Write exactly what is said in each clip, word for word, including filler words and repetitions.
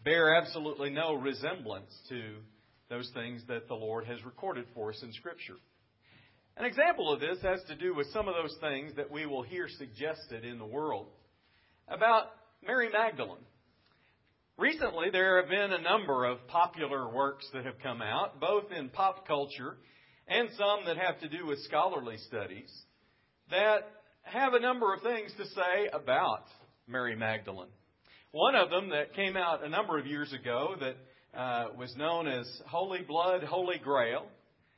bear absolutely no resemblance to those things that the Lord has recorded for us in Scripture. An example of this has to do with some of those things that we will hear suggested in the world about Mary Magdalene. Recently, there have been a number of popular works that have come out, both in pop culture and some that have to do with scholarly studies, that have a number of things to say about Mary Magdalene. One of them that came out a number of years ago that uh, was known as Holy Blood, Holy Grail,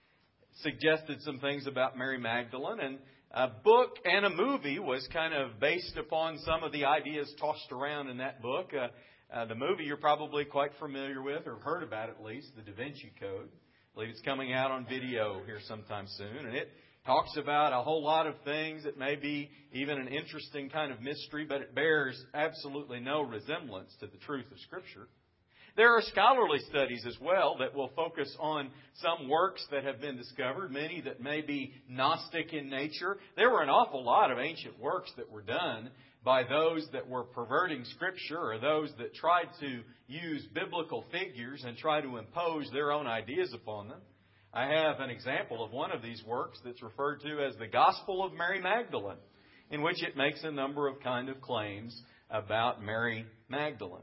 suggested some things about Mary Magdalene, and a book and a movie was kind of based upon some of the ideas tossed around in that book. Uh, uh, the movie you're probably quite familiar with, or heard about at least, the Da Vinci Code. I believe it's coming out on video here sometime soon, and it talks about a whole lot of things that may be even an interesting kind of mystery, but it bears absolutely no resemblance to the truth of Scripture. There are scholarly studies as well that will focus on some works that have been discovered, many that may be Gnostic in nature. There were an awful lot of ancient works that were done by those that were perverting Scripture, or those that tried to use biblical figures and try to impose their own ideas upon them. I have an example of one of these works that's referred to as the Gospel of Mary Magdalene, in which it makes a number of kind of claims about Mary Magdalene.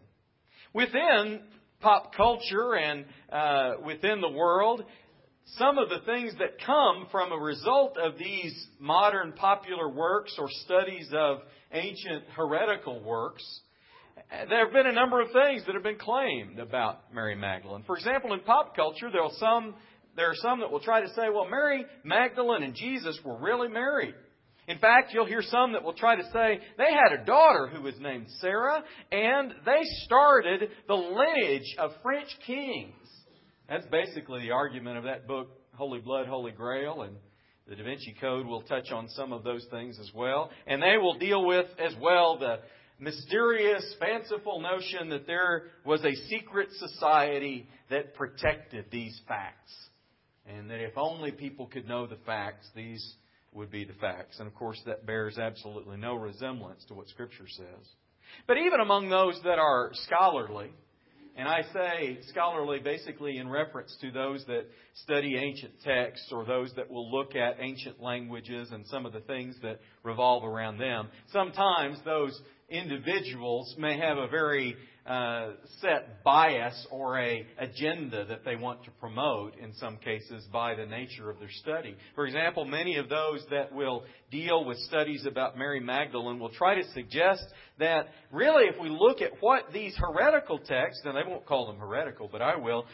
Within pop culture and uh, within the world, some of the things that come from a result of these modern popular works or studies of ancient heretical works, there have been a number of things that have been claimed about Mary Magdalene. For example, in pop culture, there are some there are some that will try to say, well, Mary Magdalene and Jesus were really married. In fact, you'll hear some that will try to say they had a daughter who was named Sarah, and they started the lineage of French kings. That's basically the argument of that book, Holy Blood, Holy Grail, and the Da Vinci Code will touch on some of those things as well. And they will deal with as well the mysterious, fanciful notion that there was a secret society that protected these facts. And that if only people could know the facts, these would be the facts. And of course, that bears absolutely no resemblance to what Scripture says. But even among those that are scholarly, and I say scholarly basically in reference to those that study ancient texts, or those that will look at ancient languages and some of the things that revolve around them, sometimes those individuals may have a very uh, set bias or a agenda that they want to promote in some cases by the nature of their study. For example, many of those that will deal with studies about Mary Magdalene will try to suggest that really if we look at what these heretical texts, and they won't call them heretical, but I will,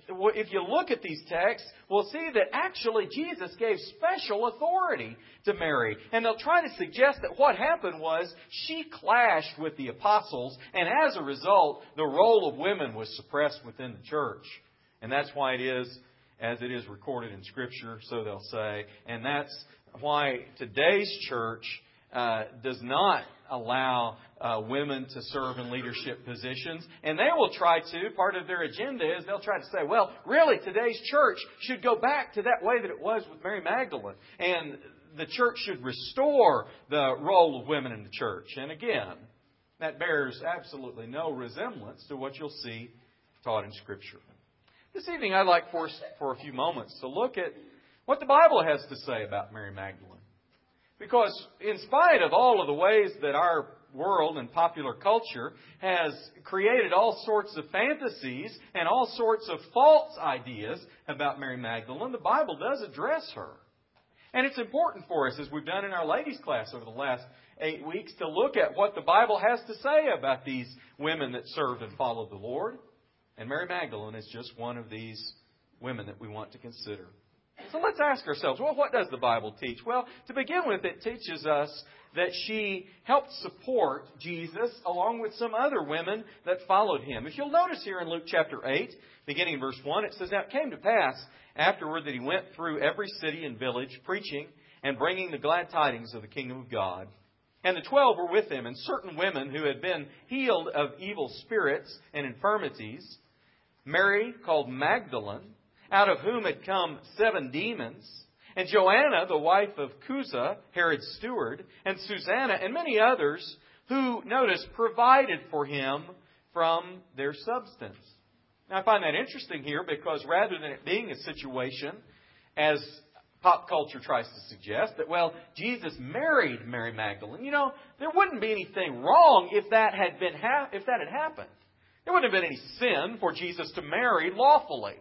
if you look at these texts, we'll see that actually Jesus gave special authority to Mary. And they'll try to suggest that what happened was she clashed with the apostles, and as a result, the role of women was suppressed within the church. And that's why it is as it is recorded in Scripture, so they'll say. And that's why today's church uh, does not allow uh, women to serve in leadership positions. And they will try to, part of their agenda is they'll try to say, well, really, today's church should go back to that way that it was with Mary Magdalene. And the church should restore the role of women in the church. And again, that bears absolutely no resemblance to what you'll see taught in Scripture. This evening, I'd like for us, for a few moments, to look at what the Bible has to say about Mary Magdalene. Because in spite of all of the ways that our world and popular culture has created all sorts of fantasies and all sorts of false ideas about Mary Magdalene, the Bible does address her. And it's important for us, as we've done in our ladies' class over the last eight weeks, to look at what the Bible has to say about these women that served and followed the Lord. And Mary Magdalene is just one of these women that we want to consider. So let's ask ourselves, well, what does the Bible teach? Well, to begin with, it teaches us that she helped support Jesus along with some other women that followed him. If you'll notice here in Luke chapter eight, beginning in verse one, it says, "Now it came to pass afterward that he went through every city and village, preaching and bringing the glad tidings of the kingdom of God. And the twelve were with him, and certain women who had been healed of evil spirits and infirmities, Mary called Magdalene, out of whom had come seven demons, and Joanna, the wife of Chuza, Herod's steward, and Susanna, and many others who, notice, provided for him from their substance. Now, I find that interesting here because rather than it being a situation, as pop culture tries to suggest, that, well, Jesus married Mary Magdalene, you know, there wouldn't be anything wrong if that had been ha- if that had happened. There wouldn't have been any sin for Jesus to marry lawfully.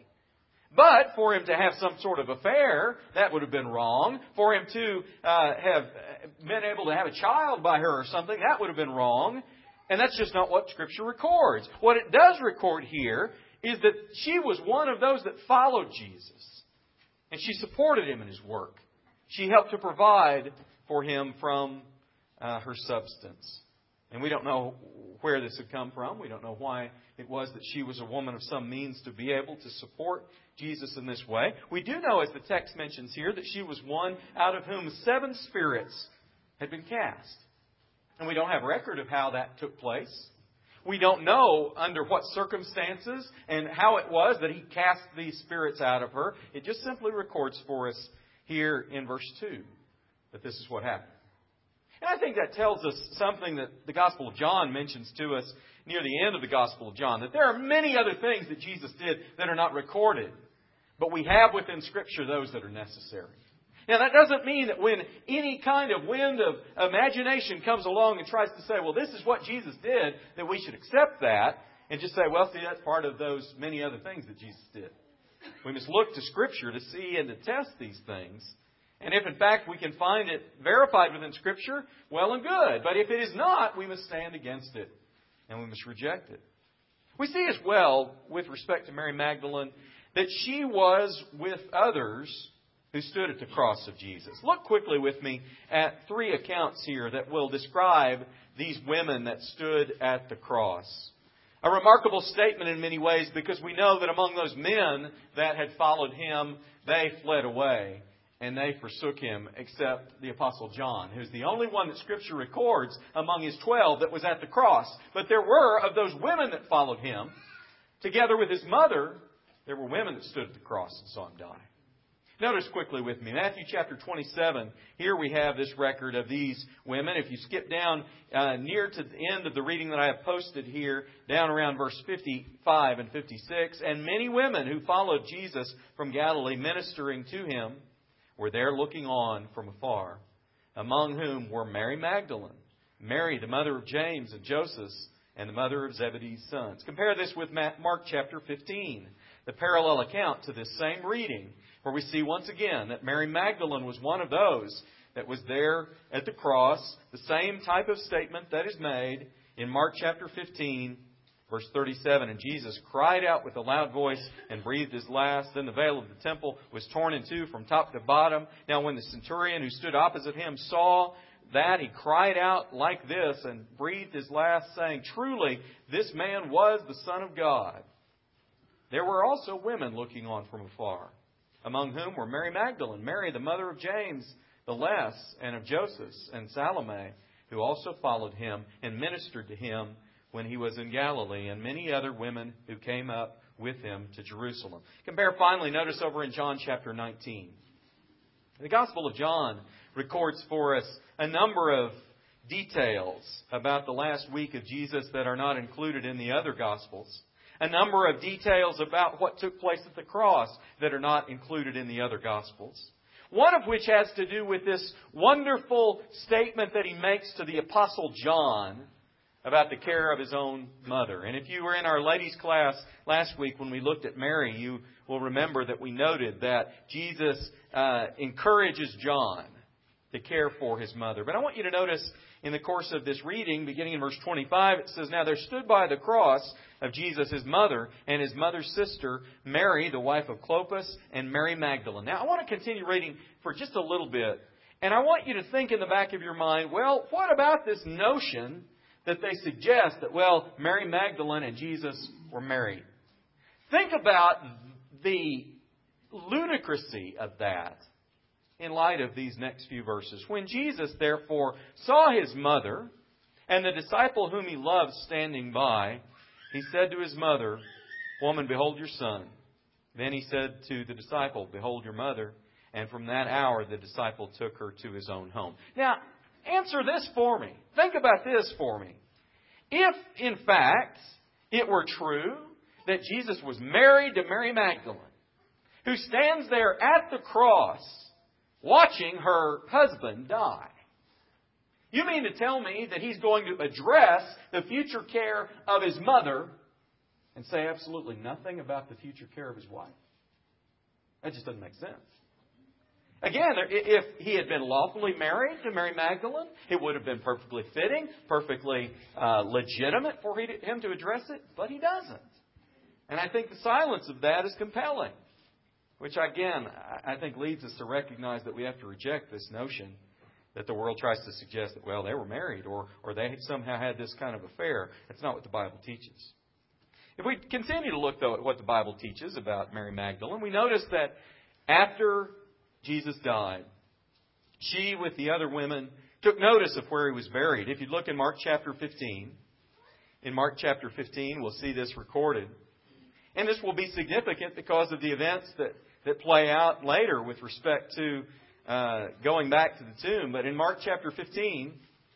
But for him to have some sort of affair, that would have been wrong. For him to uh, have been able to have a child by her or something, that would have been wrong. And that's just not what Scripture records. What it does record here is that she was one of those that followed Jesus. And she supported him in his work. She helped to provide for him from uh, her substance. And we don't know where this had come from. We don't know why it was that she was a woman of some means to be able to support Jesus in this way. We do know, as the text mentions here, that she was one out of whom seven spirits had been cast. And we don't have record of how that took place. We don't know under what circumstances and how it was that he cast these spirits out of her. It just simply records for us here in verse two that this is what happened. And I think that tells us something that the Gospel of John mentions to us near the end of the Gospel of John, that there are many other things that Jesus did that are not recorded, but we have within Scripture those that are necessary. Now, that doesn't mean that when any kind of wind of imagination comes along and tries to say, well, this is what Jesus did, that we should accept that and just say, well, see, that's part of those many other things that Jesus did. We must look to Scripture to see and to test these things. And if, in fact, we can find it verified within Scripture, well and good. But if it is not, we must stand against it and we must reject it. We see as well, with respect to Mary Magdalene, that she was with others who stood at the cross of Jesus. Look quickly with me at three accounts here that will describe these women that stood at the cross. A remarkable statement in many ways, because we know that among those men that had followed him, they fled away and they forsook him, except the Apostle John, who's the only one that Scripture records among his twelve that was at the cross. But there were, of those women that followed him, together with his mother, there were women that stood at the cross and saw him die. Notice quickly with me, Matthew chapter twenty-seven. Here we have this record of these women. If you skip down uh, near to the end of the reading that I have posted here, down around verse fifty-five and fifty-six, and many women who followed Jesus from Galilee, ministering to him, were there looking on from afar, among whom were Mary Magdalene, Mary the mother of James and Joseph, and the mother of Zebedee's sons. Compare this with Mark chapter fifteen, the parallel account to this same reading, where we see once again that Mary Magdalene was one of those that was there at the cross. The same type of statement that is made in Mark chapter fifteen, verse thirty-seven. And Jesus cried out with a loud voice and breathed his last. Then the veil of the temple was torn in two from top to bottom. Now when the centurion who stood opposite him saw that, he cried out like this and breathed his last, saying, "Truly, this man was the Son of God." There were also women looking on from afar, among whom were Mary Magdalene, Mary the mother of James the Less, and of Joseph, and Salome, who also followed him and ministered to him when he was in Galilee, and many other women who came up with him to Jerusalem. Compare finally, notice over in John chapter nineteen. The Gospel of John records for us a number of details about the last week of Jesus that are not included in the other Gospels. A number of details about what took place at the cross that are not included in the other Gospels. One of which has to do with this wonderful statement that he makes to the Apostle John about the care of his own mother. And if you were in our ladies' class last week when we looked at Mary, you will remember that we noted that Jesus uh, encourages John to care for his mother. But I want you to notice in the course of this reading, beginning in verse twenty-five, it says, "Now there stood by the cross of Jesus his mother and his mother's sister, Mary, the wife of Clopas, and Mary Magdalene." Now I want to continue reading for just a little bit. And I want you to think in the back of your mind, well, what about this notion that they suggest that, well, Mary Magdalene and Jesus were married? Think about the ludicrousy of that in light of these next few verses. "When Jesus, therefore, saw his mother and the disciple whom he loved standing by, he said to his mother, 'Woman, behold your son.' Then he said to the disciple, 'Behold your mother.' And from that hour the disciple took her to his own home." Now, answer this for me. Think about this for me. If, in fact, it were true that Jesus was married to Mary Magdalene, who stands there at the cross watching her husband die. You mean to tell me that He's going to address the future care of His mother and say absolutely nothing about the future care of His wife? That just doesn't make sense. Again, if He had been lawfully married to Mary Magdalene, it would have been perfectly fitting, perfectly uh, legitimate for Him to address it, but He doesn't. And I think the silence of that is compelling, which again, I think leads us to recognize that we have to reject this notion that the world tries to suggest that, well, they were married or, or they somehow had this kind of affair. That's not what the Bible teaches. If we continue to look, though, at what the Bible teaches about Mary Magdalene, we notice that after Jesus died, she, with the other women, took notice of where He was buried. If you look in Mark chapter fifteen, in Mark chapter fifteen, we'll see this recorded. And this will be significant because of the events that, that play out later with respect to uh, going back to the tomb. But in Mark chapter fifteen,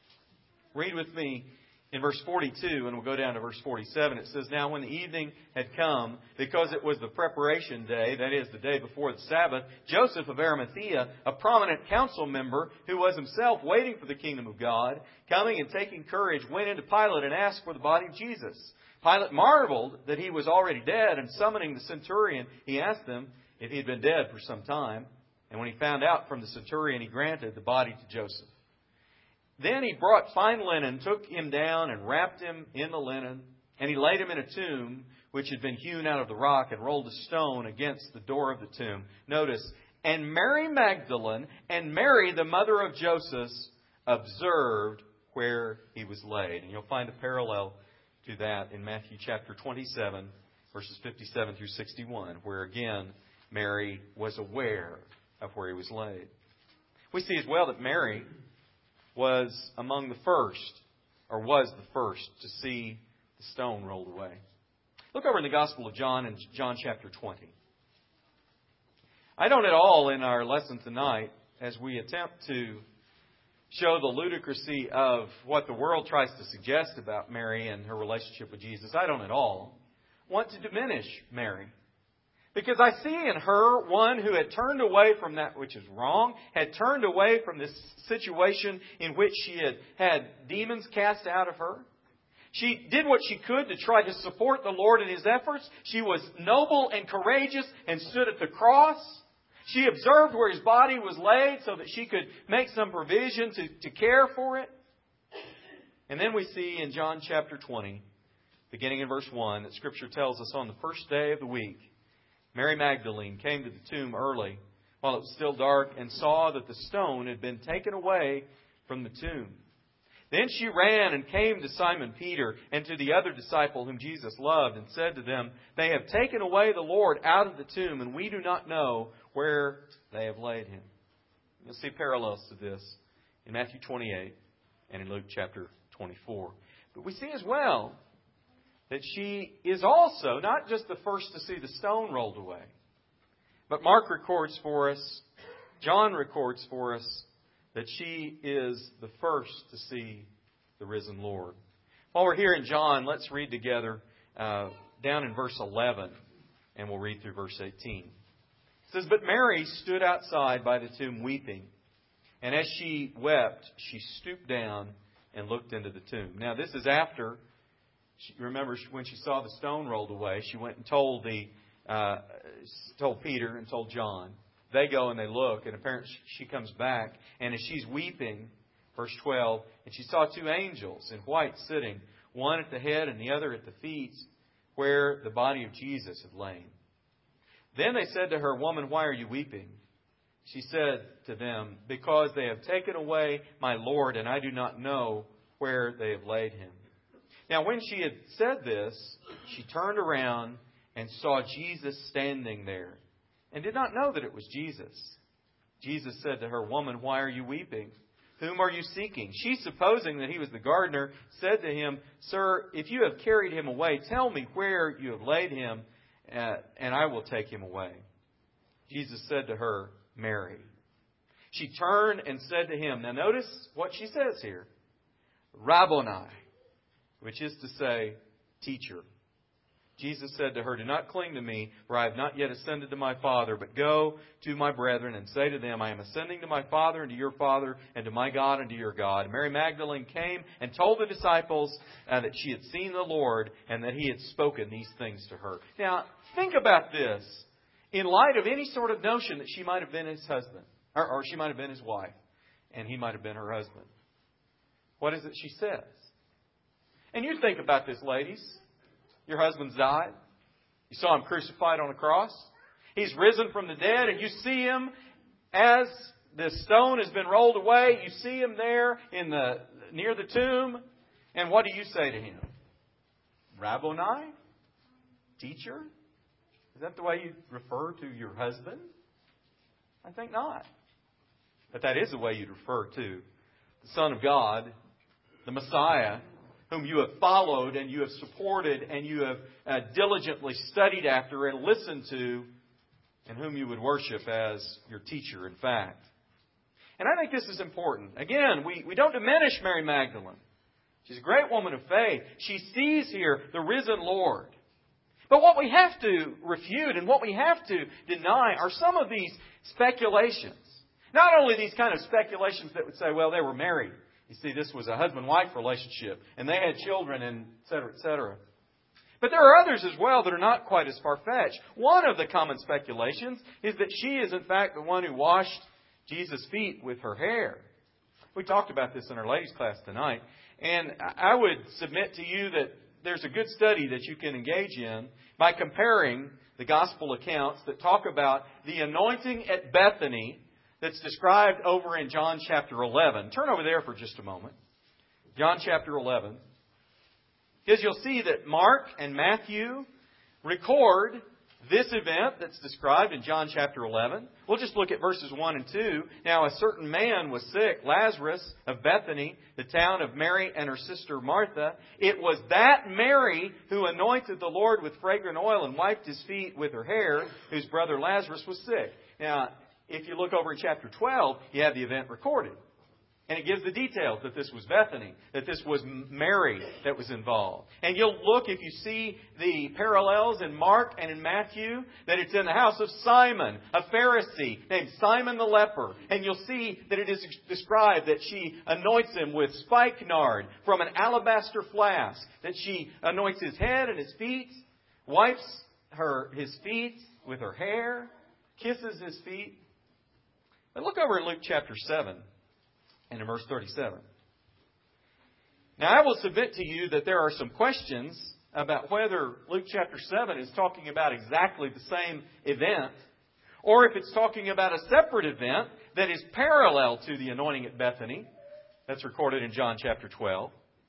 read with me in verse forty-two, and we'll go down to verse forty-seven. It says, "Now when the evening had come, because it was the preparation day, that is, the day before the Sabbath, Joseph of Arimathea, a prominent council member who was himself waiting for the kingdom of God, coming and taking courage, went into Pilate and asked for the body of Jesus. Pilate marveled that He was already dead, and summoning the centurion, he asked him if he had been dead for some time. And when he found out from the centurion, he granted the body to Joseph. Then he brought fine linen, took Him down, and wrapped Him in the linen. And he laid Him in a tomb which had been hewn out of the rock, and rolled a stone against the door of the tomb." Notice, "And Mary Magdalene and Mary, the mother of Joseph, observed where He was laid." And you'll find a parallel to that in Matthew chapter twenty-seven, verses fifty-seven through sixty-one, where again Mary was aware of where He was laid. We see as well that Mary was among the first, or was the first, to see the stone rolled away. Look over in the Gospel of John in John chapter twenty. I don't at all in our lesson tonight, as we attempt to show the ludicrousy of what the world tries to suggest about Mary and her relationship with Jesus, I don't at all want to diminish Mary. Because I see in her one who had turned away from that which is wrong, had turned away from this situation in which she had had demons cast out of her. She did what she could to try to support the Lord in His efforts. She was noble and courageous and stood at the cross. She observed where His body was laid so that she could make some provision to, to care for it. And then we see in John chapter twenty, beginning in verse one, that Scripture tells us on the first day of the week, Mary Magdalene came to the tomb early while it was still dark and saw that the stone had been taken away from the tomb. Then she ran and came to Simon Peter and to the other disciple whom Jesus loved, and said to them, "They have taken away the Lord out of the tomb, and we do not know where they have laid Him." You'll see parallels to this in Matthew twenty-eight and in Luke chapter twenty-four. But we see as well that she is also not just the first to see the stone rolled away, but Mark records for us, John records for us, that she is the first to see the risen Lord. While we're here in John, let's read together uh, down in verse eleven, and we'll read through verse eighteen. It says, "But Mary stood outside by the tomb weeping, and as she wept, she stooped down and looked into the tomb." Now, this is after, she, remember, when she saw the stone rolled away, she went and told the uh, told Peter and told John. They go and they look, and apparently she comes back, and as she's weeping, verse twelve, "And she saw two angels in white sitting, one at the head and the other at the feet, where the body of Jesus had lain. Then they said to her, 'Woman, why are you weeping?' She said to them, 'Because they have taken away my Lord, and I do not know where they have laid Him.' Now when she had said this, she turned around and saw Jesus standing there, and did not know that it was Jesus. Jesus said to her, 'Woman, why are you weeping? Whom are you seeking?' She, supposing that He was the gardener, said to Him, 'Sir, if you have carried Him away, tell me where you have laid Him, uh, and I will take Him away.' Jesus said to her, 'Mary.' She turned and said to Him," now notice what she says here, "Rabboni," which is to say, teacher. Jesus said to her, "Do not cling to me, for I have not yet ascended to my Father, but go to my brethren and say to them, I am ascending to my Father and to your Father, and to my God and to your God." Mary Magdalene came and told the disciples uh, that she had seen the Lord and that He had spoken these things to her. Now, think about this in light of any sort of notion that she might have been his husband, or, or she might have been his wife, and he might have been her husband. What is it she says? And you think about this, ladies. Your husband's died. You saw Him crucified on a cross. He's risen from the dead, and you see Him as the stone has been rolled away. You see Him there in the near the tomb. And what do you say to Him? Rabboni? Teacher? Is that the way you refer to your husband? I think not. But that is the way you'd refer to the Son of God, the Messiah, whom you have followed and you have supported and you have uh, diligently studied after and listened to, and whom you would worship as your teacher, in fact. And I think this is important. Again, we, we don't diminish Mary Magdalene. She's a great woman of faith. She sees here the risen Lord. But what we have to refute and what we have to deny are some of these speculations. Not only these kind of speculations that would say, well, they were married. You see, this was a husband-wife relationship, and they had children, and et cetera, et cetera. But there are others as well that are not quite as far-fetched. One of the common speculations is that she is, in fact, the one who washed Jesus' feet with her hair. We talked about this in our ladies' class tonight, and I would submit to you that there's a good study that you can engage in by comparing the gospel accounts that talk about the anointing at Bethany that's described over in John chapter eleven. Turn over there for just a moment. John chapter eleven. Because you'll see that Mark and Matthew record this event that's described in John chapter eleven. We'll just look at verses one and two. Now, a certain man was sick, Lazarus of Bethany, the town of Mary and her sister Martha. It was that Mary who anointed the Lord with fragrant oil and wiped His feet with her hair, whose brother Lazarus was sick. Now, if you look over in chapter twelve, you have the event recorded. And it gives the details that this was Bethany, that this was Mary that was involved. And you'll look, if you see the parallels in Mark and in Matthew, that it's in the house of Simon, a Pharisee named Simon the leper. And you'll see that it is described that she anoints him with spikenard from an alabaster flask, that she anoints his head and his feet, wipes her his feet with her hair, kisses his feet. But look over in Luke chapter seven. And in verse thirty-seven. Now, I will submit to you that there are some questions about whether Luke chapter seven is talking about exactly the same event, or if it's talking about a separate event that is parallel to the anointing at Bethany that's recorded in John chapter twelve.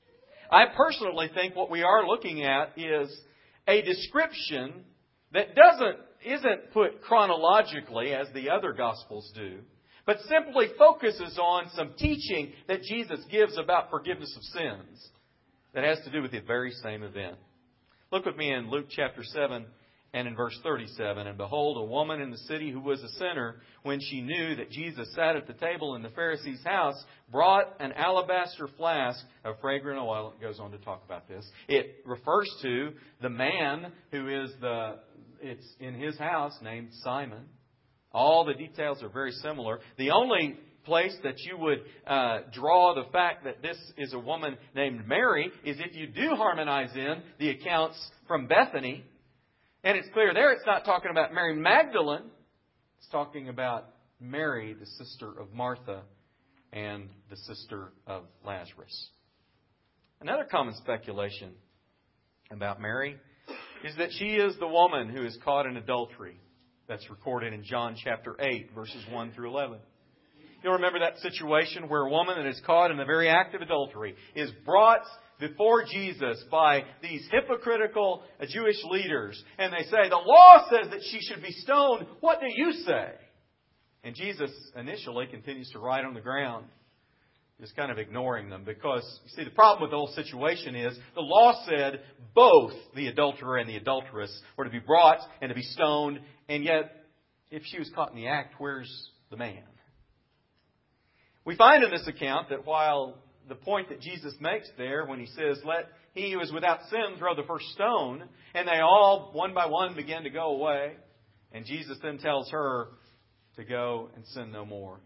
I personally think what we are looking at is a description that doesn't isn't put chronologically as the other Gospels do, but simply focuses on some teaching that Jesus gives about forgiveness of sins that has to do with the very same event. Look with me in Luke chapter seven and in verse thirty-seven. And behold, a woman in the city who was a sinner, when she knew that Jesus sat at the table in the Pharisee's house, brought an alabaster flask of fragrant oil. It goes on to talk about this. It refers to the man who is the, it's in his house named Simon. All the details are very similar. The only place that you would uh, draw the fact that this is a woman named Mary is if you do harmonize in the accounts from Bethany. And it's clear there it's not talking about Mary Magdalene. It's talking about Mary, the sister of Martha, and the sister of Lazarus. Another common speculation about Mary is that she is the woman who is caught in adultery. That's recorded in John chapter eight, verses one through eleven. You'll remember that situation where a woman that is caught in the very act of adultery is brought before Jesus by these hypocritical Jewish leaders. And they say, the law says that she should be stoned. What do you say? And Jesus initially continues to write on the ground, just kind of ignoring them. Because, you see, the problem with the whole situation is the law said both the adulterer and the adulteress were to be brought and to be stoned. And yet, if she was caught in the act, where's the man? We find in this account that while the point that Jesus makes there when He says, let he who is without sin throw the first stone, and they all, one by one, begin to go away. And Jesus then tells her to go and sin no more.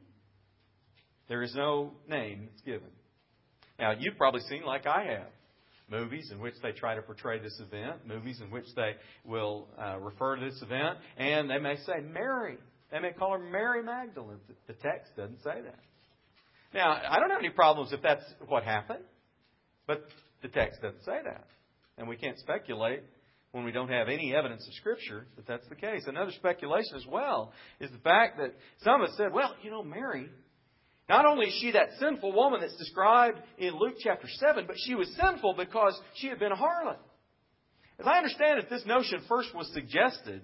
There is no name that's given. Now, you've probably seen, like I have, movies in which they try to portray this event, movies in which they will uh, refer to this event, and they may say Mary. They may call her Mary Magdalene. The text doesn't say that. Now, I don't have any problems if that's what happened, but the text doesn't say that. And we can't speculate when we don't have any evidence of Scripture that that's the case. Another speculation as well is the fact that some have said, well, you know, Mary, not only is she that sinful woman that's described in Luke chapter seven, but she was sinful because she had been a harlot. As I understand it, this notion first was suggested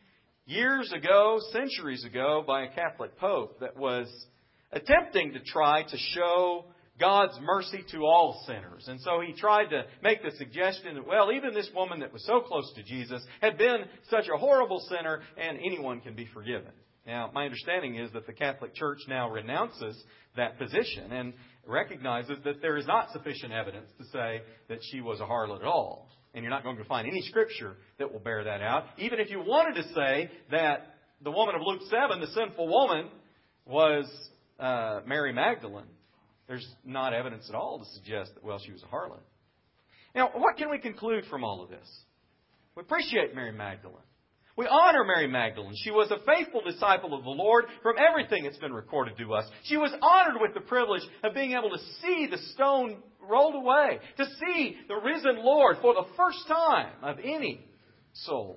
years ago, centuries ago, by a Catholic Pope that was attempting to try to show God's mercy to all sinners. And so he tried to make the suggestion that, well, even this woman that was so close to Jesus had been such a horrible sinner, and anyone can be forgiven. Now, my understanding is that the Catholic Church now renounces that position and recognizes that there is not sufficient evidence to say that she was a harlot at all. And you're not going to find any Scripture that will bear that out. Even if you wanted to say that the woman of Luke seven, the sinful woman, was uh, Mary Magdalene, there's not evidence at all to suggest that, well, she was a harlot. Now, what can we conclude from all of this? We appreciate Mary Magdalene. We honor Mary Magdalene. She was a faithful disciple of the Lord from everything that's been recorded to us. She was honored with the privilege of being able to see the stone rolled away, to see the risen Lord for the first time of any soul.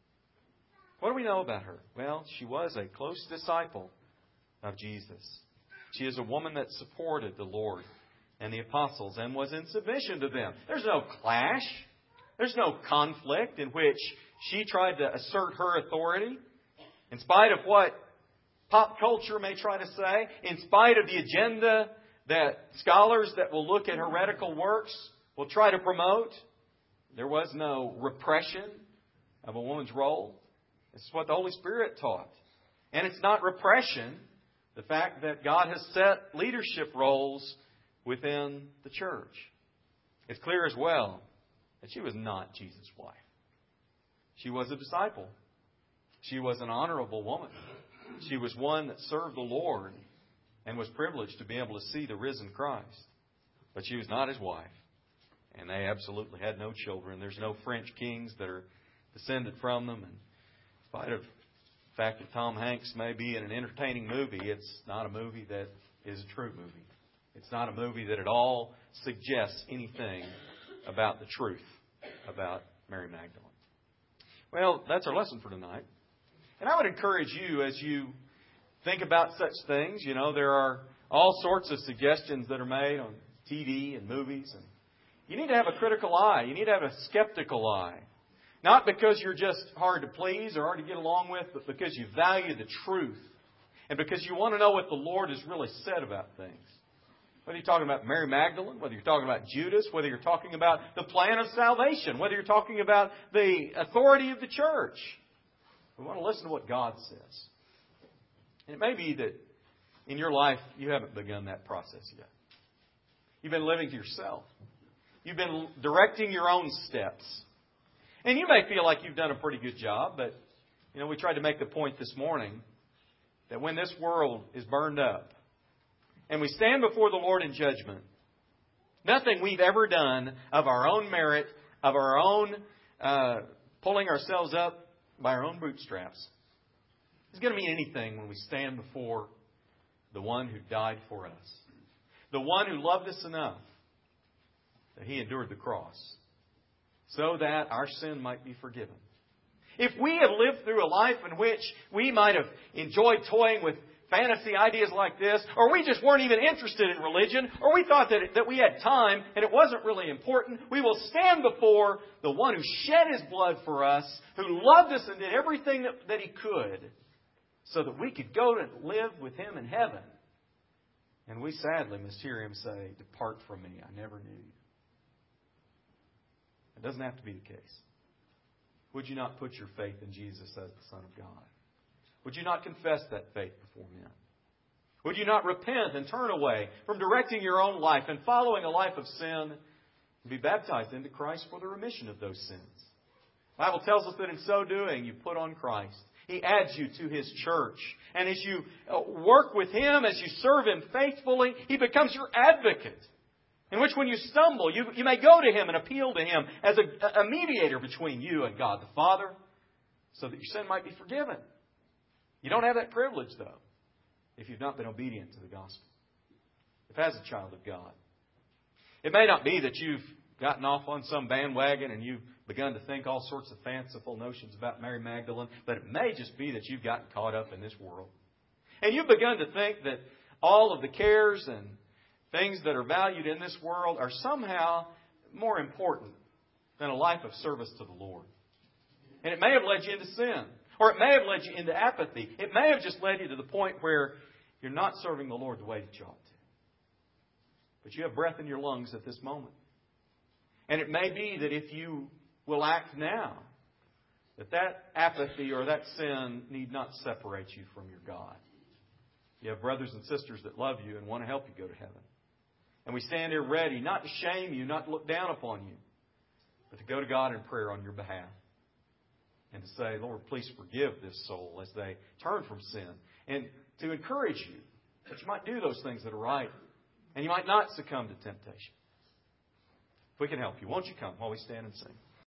What do we know about her? Well, she was a close disciple of Jesus. She is a woman that supported the Lord and the apostles and was in submission to them. There's no clash. There's no conflict in which she tried to assert her authority. In spite of what pop culture may try to say, in spite of the agenda that scholars that will look at heretical works will try to promote, there was no repression of a woman's role. This is what the Holy Spirit taught. And it's not repression, the fact that God has set leadership roles within the church. It's clear as well that she was not Jesus' wife. She was a disciple. She was an honorable woman. She was one that served the Lord and was privileged to be able to see the risen Christ. But she was not His wife. And they absolutely had no children. There's no French kings that are descended from them. And in spite of the fact that Tom Hanks may be in an entertaining movie, it's not a movie that is a true movie. It's not a movie that at all suggests anything about the truth about Mary Magdalene. Well, that's our lesson for tonight. And I would encourage you as you think about such things. You know, there are all sorts of suggestions that are made on T V and movies. And you need to have a critical eye. You need to have a skeptical eye. Not because you're just hard to please or hard to get along with, but because you value the truth. And because you want to know what the Lord has really said about things. Whether you're talking about Mary Magdalene, whether you're talking about Judas, whether you're talking about the plan of salvation, whether you're talking about the authority of the church. We want to listen to what God says. And it may be that in your life you haven't begun that process yet. You've been living to yourself. You've been directing your own steps. And you may feel like you've done a pretty good job, but you know, we tried to make the point this morning that when this world is burned up, and we stand before the Lord in judgment, nothing we've ever done of our own merit, of our own uh, pulling ourselves up by our own bootstraps, is going to mean anything when we stand before the one who died for us. The one who loved us enough that He endured the cross so that our sin might be forgiven. If we have lived through a life in which we might have enjoyed toying with fantasy ideas like this, or we just weren't even interested in religion, or we thought that, it, that we had time and it wasn't really important, we will stand before the one who shed His blood for us, who loved us and did everything that, that He could so that we could go and live with Him in heaven. And we sadly must hear Him say, "Depart from me, I never knew you." It doesn't have to be the case. Would you not put your faith in Jesus as the Son of God? Would you not confess that faith before men? Would you not repent and turn away from directing your own life and following a life of sin and be baptized into Christ for the remission of those sins? The Bible tells us that in so doing, you put on Christ. He adds you to His church. And as you work with Him, as you serve Him faithfully, He becomes your advocate. In which when you stumble, you, you may go to Him and appeal to Him as a, a mediator between you and God the Father, so that your sin might be forgiven. You don't have that privilege, though, if you've not been obedient to the gospel. If as a child of God. It may not be that you've gotten off on some bandwagon and you've begun to think all sorts of fanciful notions about Mary Magdalene, but it may just be that you've gotten caught up in this world. And you've begun to think that all of the cares and things that are valued in this world are somehow more important than a life of service to the Lord. And it may have led you into sin. Or it may have led you into apathy. It may have just led you to the point where you're not serving the Lord the way that you ought to. But you have breath in your lungs at this moment. And it may be that if you will act now, that that apathy or that sin need not separate you from your God. You have brothers and sisters that love you and want to help you go to heaven. And we stand here ready, not to shame you, not to look down upon you, but to go to God in prayer on your behalf. And to say, Lord, please forgive this soul as they turn from sin. And to encourage you that you might do those things that are right. And you might not succumb to temptation. If we can help you, won't you come while we stand and sing?